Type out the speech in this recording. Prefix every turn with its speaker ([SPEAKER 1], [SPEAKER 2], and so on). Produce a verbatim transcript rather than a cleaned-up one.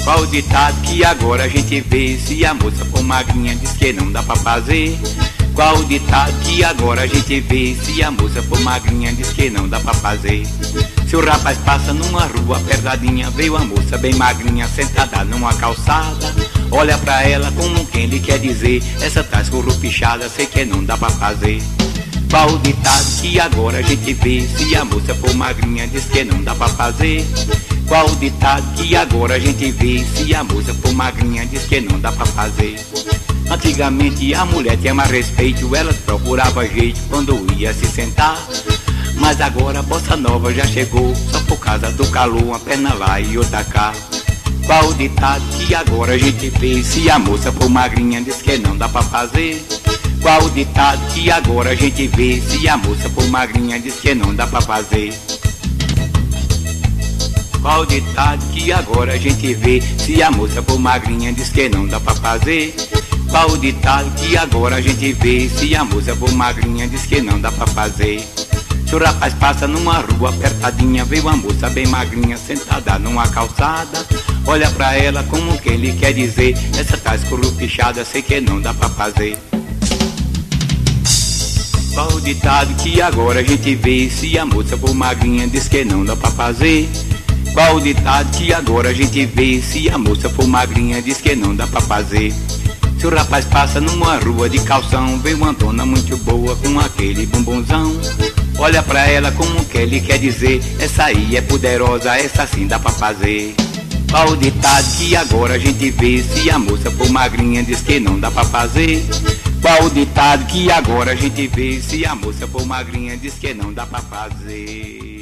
[SPEAKER 1] Qual o ditado que agora a gente vê? Se a moça for magrinha diz que não dá pra fazer. Qual o ditado que agora a gente vê? Se a moça for magrinha diz que não dá pra fazer. Se o rapaz passa numa rua apertadinha, veio a moça bem magrinha sentada numa calçada. Olha pra ela como quem lhe quer dizer: essa tá escorrupichada, sei que não dá pra fazer. Qual o ditado que agora a gente vê? Se a moça for magrinha diz que não dá pra fazer. Qual o ditado que agora a gente vê? Se a moça for magrinha diz que não dá pra fazer. Antigamente a mulher tinha mais respeito, elas procuravam jeito quando ia se sentar. Mas agora a bossa nova já chegou, só por causa do calor, uma perna lá e outra cá. Qual o ditado que agora a gente vê? Se a moça for magrinha diz que não dá pra fazer. Qual o ditado que agora a gente vê? Se a moça for magrinha diz que não dá pra fazer. Qual o ditado que agora a gente vê? Se a moça for magrinha diz que não dá pra fazer. Qual o ditado que agora a gente vê? Se a moça for magrinha diz que não dá pra fazer. Se o rapaz passa numa rua apertadinha, veio uma moça bem magrinha sentada numa calçada. Olha pra ela como quem lhe quer dizer: essa tá escorrupichada, sei que não dá pra fazer. Qual o ditado que agora a gente vê? Se a moça for magrinha diz que não dá pra fazer. Qual o ditado que agora a gente vê? Se a moça for magrinha diz que não dá pra fazer. Se o rapaz passa numa rua de calção, vê uma dona muito boa com aquele bumbumzão. Olha pra ela como que ele quer dizer: essa aí é poderosa, essa sim dá pra fazer. Qual o ditado que agora a gente vê? Se a moça for magrinha diz que não dá pra fazer. Qual o ditado que agora a gente vê? Se a moça for magrinha diz que não dá pra fazer.